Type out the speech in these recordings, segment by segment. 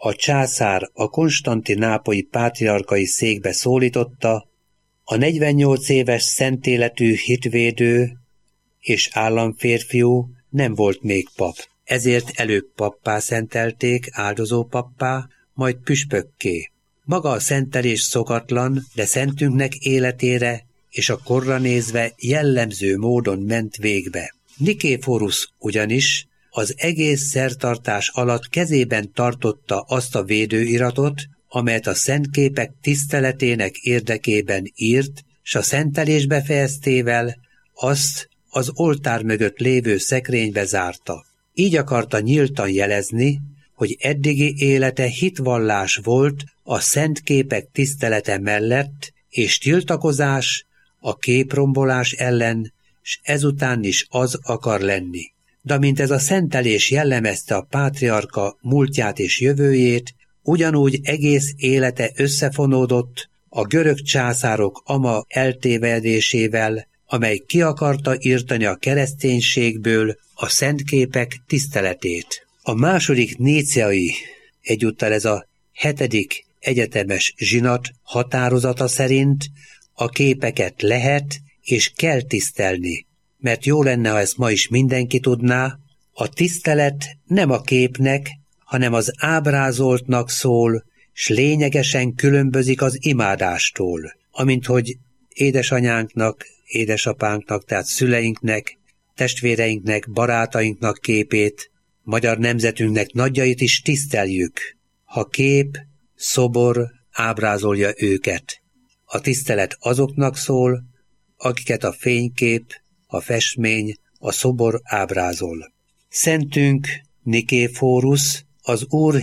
a császár a konstantinápolyi pátriarkai székbe szólította, a 48 éves szentéletű hitvédő és államférfiú nem volt még pap. Ezért előbb pappá szentelték, áldozó pappá, majd püspökké. Maga a szentelés szokatlan, de szentünknek életére és a korra nézve jellemző módon ment végbe. Nikéforusz ugyanis az egész szertartás alatt kezében tartotta azt a védőiratot, amelyet a szentképek tiszteletének érdekében írt, s a szentelésbe fejeztével azt az oltár mögött lévő szekrénybe zárta. Így akarta nyíltan jelezni, hogy eddigi élete hitvallás volt a szentképek tisztelete mellett, és tiltakozás a képrombolás ellen, s ezután is az akar lenni. De mint ez a szentelés jellemezte a pátriarka múltját és jövőjét, ugyanúgy egész élete összefonódott a görög császárok ama eltévedésével, amely ki akarta írtani a kereszténységből a szentképek tiszteletét. A második níceai, egyúttal ez a 7. egyetemes zsinat határozata szerint a képeket lehet és kell tisztelni, mert jó lenne, ha ezt ma is mindenki tudná, a tisztelet nem a képnek, hanem az ábrázoltnak szól, s lényegesen különbözik az imádástól, amint hogy édesanyánknak, édesapánknak, tehát szüleinknek, testvéreinknek, barátainknak képét, magyar nemzetünknek nagyjait is tiszteljük, ha kép, szobor ábrázolja őket. A tisztelet azoknak szól, akiket a fénykép, a festmény, a szobor ábrázol. Szentünk Nikéforusz az Úr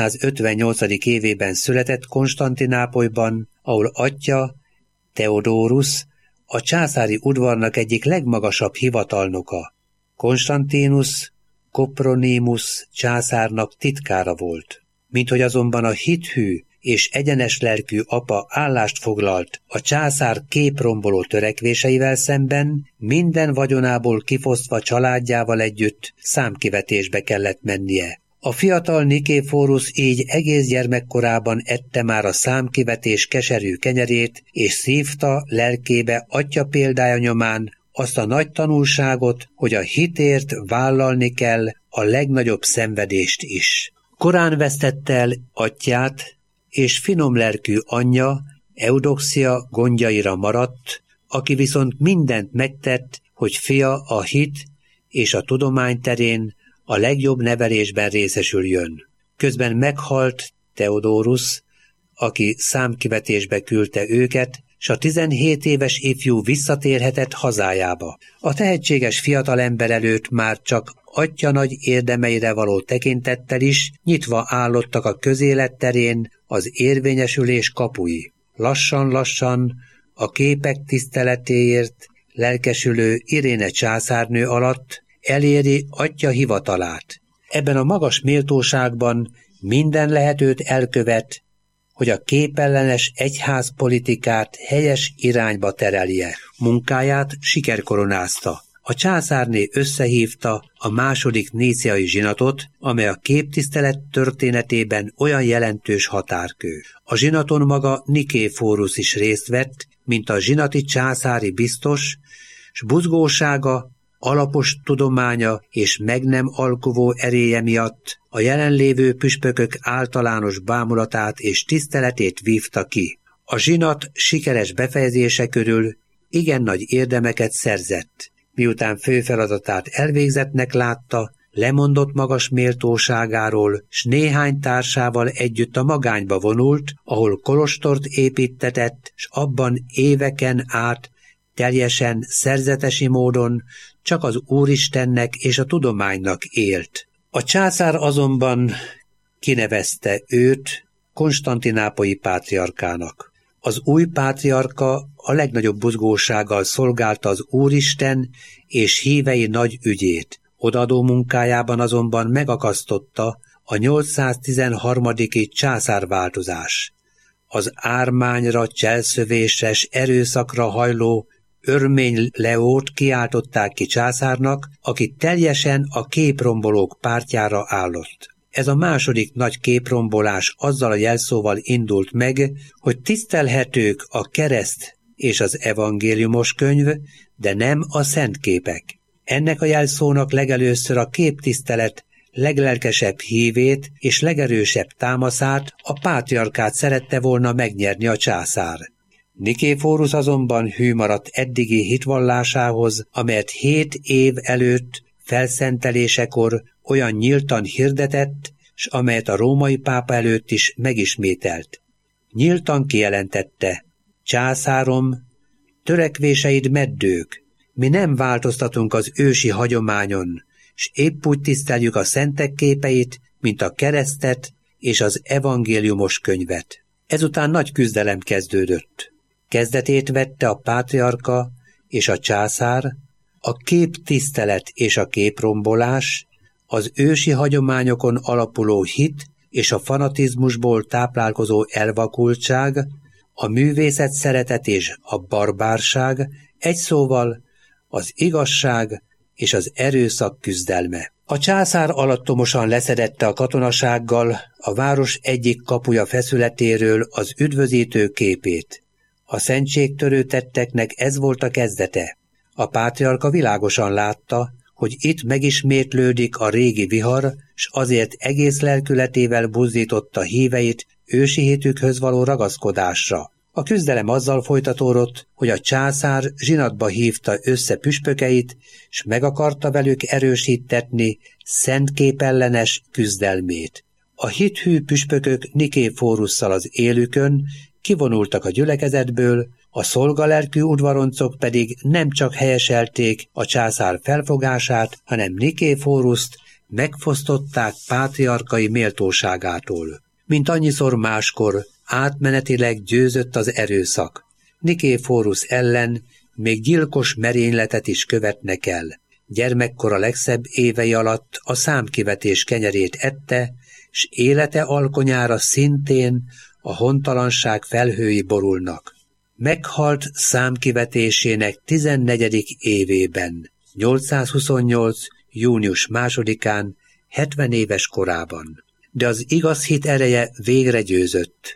758. évében született Konstantinápolyban, ahol atya, Theodorus, a császári udvarnak egyik legmagasabb hivatalnoka. Konstantinus Copronymus császárnak titkára volt. Minthogy azonban a hithű és egyenes lelkű apa állást foglalt a császár képromboló törekvéseivel szemben, minden vagyonából kifosztva családjával együtt számkivetésbe kellett mennie. A fiatal Nikéforusz így egész gyermekkorában ette már a számkivetés keserű kenyerét, és szívta lelkébe atya példája nyomán azt a nagy tanulságot, hogy a hitért vállalni kell a legnagyobb szenvedést is. Korán vesztette el atyját, és finomlelkű anyja, Eudoxia gondjaira maradt, aki viszont mindent megtett, hogy fia a hit és a tudomány terén a legjobb nevelésben részesüljön. Közben meghalt Theodorus, aki számkivetésbe küldte őket, s a 17 éves ifjú visszatérhetett hazájába. A tehetséges fiatalember előtt már csak atya nagy érdemeire való tekintettel is nyitva állottak a közélet terén az érvényesülés kapui. Lassan-lassan a képek tiszteletéért lelkesülő Iréne császárnő alatt eléri atya hivatalát. Ebben a magas méltóságban minden lehetőt elkövet, hogy a képellenes egyházpolitikát helyes irányba terelje. Munkáját sikerkoronázta. A császárné összehívta a második níceai zsinatot, amely a képtisztelet történetében olyan jelentős határkő. A zsinaton maga Nikéforusz is részt vett, mint a zsinati császári biztos, s buzgósága, alapos tudománya és meg nem alkuvó eréje miatt a jelenlévő püspökök általános bámulatát és tiszteletét vívta ki. A zsinat sikeres befejezése körül igen nagy érdemeket szerzett. Miután fő feladatát elvégzettnek látta, lemondott magas méltóságáról, s néhány társával együtt a magányba vonult, ahol kolostort építtetett, s abban éveken át teljesen szerzetesi módon csak az Úristennek és a tudománynak élt. A császár azonban kinevezte őt konstantinápolyi pátriarkának. Az új pátriarka a legnagyobb buzgósággal szolgálta az Úristen és hívei nagy ügyét. Odaadó munkájában azonban megakasztotta a 813. császárváltozás. Az ármányra, cselszövéses erőszakra hajló Örmény Leót kiáltották ki császárnak, aki teljesen a képrombolók pártjára állott. Ez a második nagy képrombolás azzal a jelszóval indult meg, hogy tisztelhetők a kereszt és az evangéliumos könyv, de nem a szentképek. Ennek a jelszónak legelőször a képtisztelet leglelkesebb hívét és legerősebb támaszát, a pátriarkát szerette volna megnyerni a császár. Niképhorus azonban hű maradt eddigi hitvallásához, amelyet 7 év előtt felszentelésekor olyan nyíltan hirdetett, s amelyet a római pápa előtt is megismételt. Nyíltan kijelentette: császárom, törekvéseid meddők, mi nem változtatunk az ősi hagyományon, s épp úgy tiszteljük a szentek képeit, mint a keresztet és az evangéliumos könyvet. Ezután nagy küzdelem kezdődött. Kezdetét vette a pátriarka és a császár, a képtisztelet és a képrombolás, az ősi hagyományokon alapuló hit és a fanatizmusból táplálkozó elvakultság, a művészet szeretet és a barbárság, egy szóval az igazság és az erőszak küzdelme. A császár alattomosan leszedette a katonasággal a város egyik kapuja feszületéről az üdvözítő képét. A szentségtörő tetteknek ez volt a kezdete. A pátriarka világosan látta, hogy itt megismétlődik a régi vihar, s azért egész lelkületével buzdította híveit ősi hitükhöz való ragaszkodásra. A küzdelem azzal folytatódott, hogy a császár zsinatba hívta össze püspökeit, s meg akarta velük erősítetni szentképellenes küzdelmét. A hithű püspökök Niképhorusszal az élükön kivonultak a gyülekezetből, a szolgalelkű udvaroncok pedig nem csak helyeselték a császár felfogását, hanem Niképhoruszt megfosztották pátriarkai méltóságától. Mint annyiszor máskor, átmenetileg győzött az erőszak. Niképhorus ellen még gyilkos merényletet is követnek el. Gyermekkora legszebb évei alatt a számkivetés kenyerét ette, s élete alkonyára szintén a hontalanság felhői borulnak. Meghalt számkivetésének 14. évében, 828. június 2-án, 70 éves korában. De az igaz hit ereje végre győzött.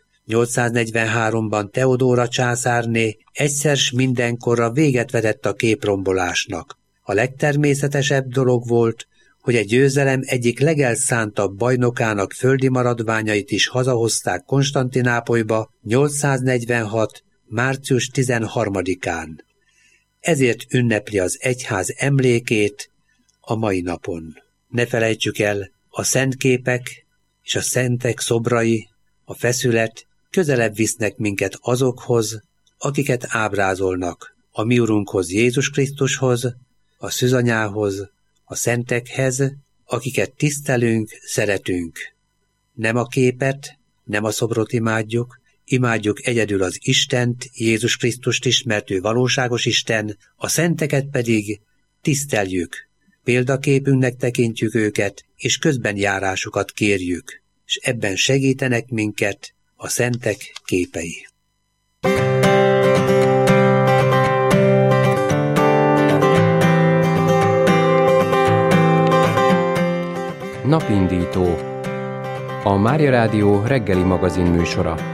843-ban Teodóra császárné egyszer s mindenkorra véget vetett a képrombolásnak. A legtermészetesebb dolog volt, hogy egy győzelem egyik legelszántabb bajnokának földi maradványait is hazahozták Konstantinápolyba 846. március 13-án. Ezért ünnepli az egyház emlékét a mai napon. Ne felejtsük el, a szentképek és a szentek szobrai, a feszület közelebb visznek minket azokhoz, akiket ábrázolnak, a mi Urunkhoz, Jézus Krisztushoz, a szűzanyához, a szentekhez, akiket tisztelünk, szeretünk. Nem a képet, nem a szobrot imádjuk egyedül az Istent, Jézus Krisztust is, mert ő valóságos Isten, a szenteket pedig tiszteljük, példaképünknek tekintjük őket, és közbenjárásukat kérjük, és ebben segítenek minket a szentek képei. Napindító. A Mária Rádió reggeli magazin műsora.